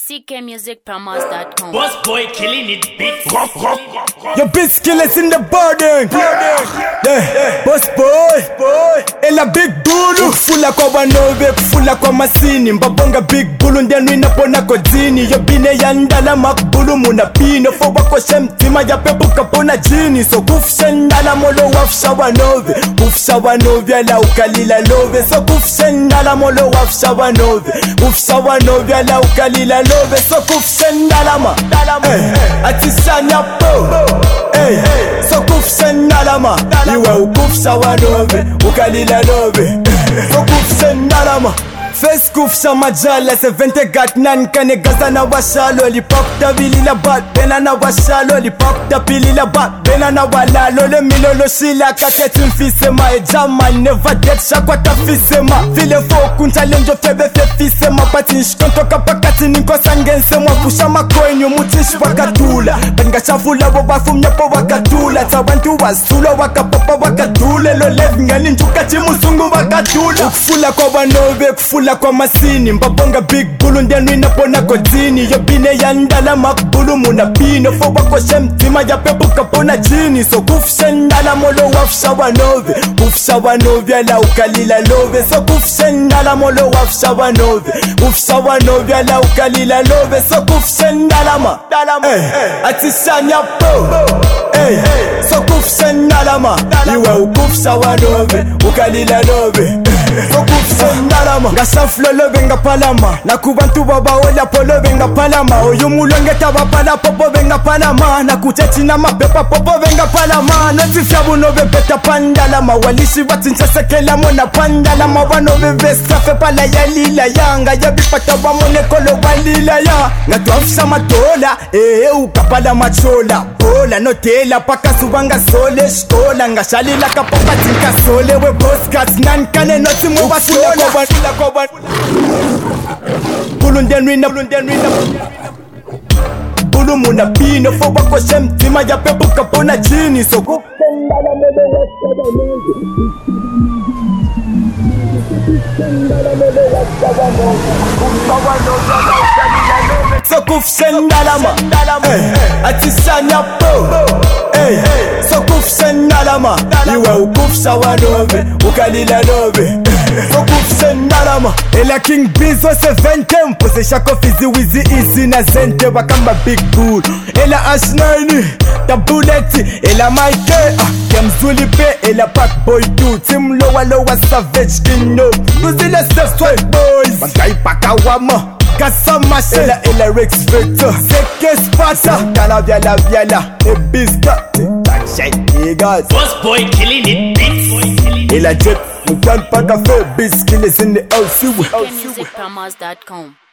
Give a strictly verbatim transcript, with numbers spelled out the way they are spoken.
C K music promos dot com. Boss boy killing it big. Your bitch killers in the building. Yeah, boss boy, ela big bulu. Kufula kwa wanove, kufula kwa masini. Mbabonga big bulu ndianu inapona kodini. Yobine yandala makbulu muna pino. Fo wako shemtima ya pepu kapona jini. So kufshendala molo wafsha wanove. Kufsha wanove ala ukalila love. So kufshendala molo wafsha wanove. Kufsha wanove ala ukalila love. So kufshendala ma atisanya po. Hey, so kufshendala ma iwe ukufsha wanove ukalila love. So kufshendala ma Face kufsha majala seventy gat nan kane gaza na washalo lipop da bilila bat bena na washalo lipop da bilila bat bena na wala lole milolo shila kaketin fisema e jaman never dead shakwa ta fisema vile fo kunta lenjo febe fe fisema patish kontoka pakati ninko sangense mwa pusha makoinyo mutish wakatula banga chafula wabafu mnyapo wakatula tabantu wasulo wakapapa wakatule lo lev ngani njuka chimusungu wakatula ukufula kwa wanove kufula kwa masini mbabonga big bulu ndianu inapona kodini yobine yandala makbulu muna pino fo wako shemtima ya pepu kapona jini so kufshendala molo wafsha wanove kufsha wanove ala ukalila love so kufshendala molo wafsha wanove kufsha wanove ala ukalila love so kufshendala ma eh atishanya po eh so kufshendala ma iwe ukufsha wanove ukalila love so kufshendala ma Gasaflo venga palama na kubantu baba ola polo venga palama oyu mulonge taba pala popo venga palama na kuchachina mapepa popo venga palama notifya buno bepeta pandala mawalishi batincha sekela mona pandala mawano bevesa fe pala ya lila yanga ya bipata wa mone kolo walila ya ngatuafisa matola eh ukapala machola bola notela paka subanga sole shkola ngashalila kapopati nkasole we boss cat nan kane noti mwe basula kwa kwa Bulu ndianu bulu ndianu Bulu muna pino fo wako shemtima ya pepu kapona jini so kufshendala mele wachada mengi Kufshendala mele wachada mengi So kufshendala ma atisanya po Hey, so kufshendala ma iwe ukufsha wanove ukalila love So kufshendala ma ela king bizo seven tempo se shako fizi wizi easy na zente wakamba big bull ela ash nine ta bullet ela Mike ah kemzuli pe ela pack boy two team lowa lowa savage kino nuzile step straight boys bangai paka wama Kasama ela ela Rex Vector Seke Spata Kala vyala vyala E biska Tak shake niggas Boss boy killing it big. Ela jet Mukan paka fe Biz killers in the L C C K music promos dot com.